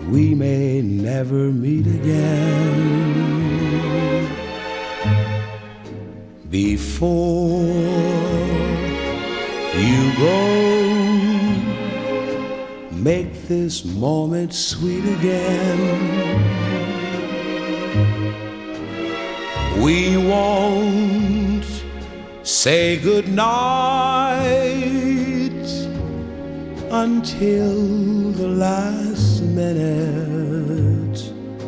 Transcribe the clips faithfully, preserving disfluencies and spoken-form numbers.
we may never meet again. Before you go, make this moment sweet again. We won't say goodnight until the last minute.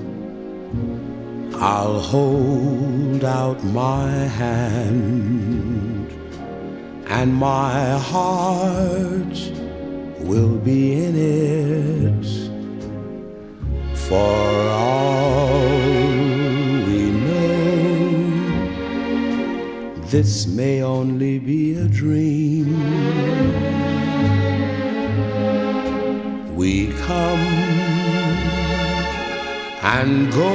I'll hold out my hand, and my heart will be in it. For all we know, this may only be a dream. We come and go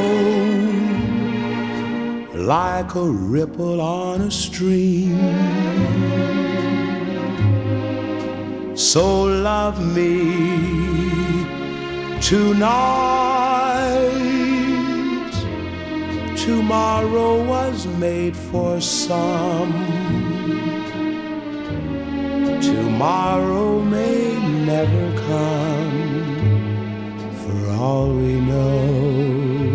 like a ripple on a stream. So love me tonight. Tomorrow was made for some. Tomorrow may never come, for all we know.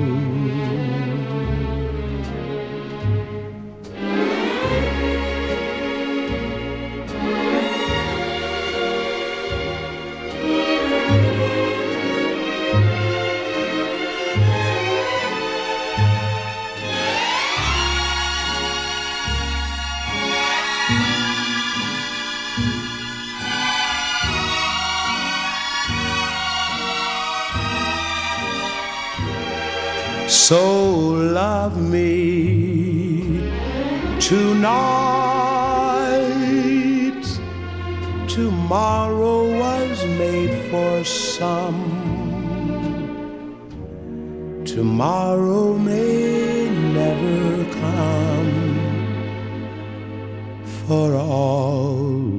So love me tonight. Tomorrow was made for some. Tomorrow may never come, for all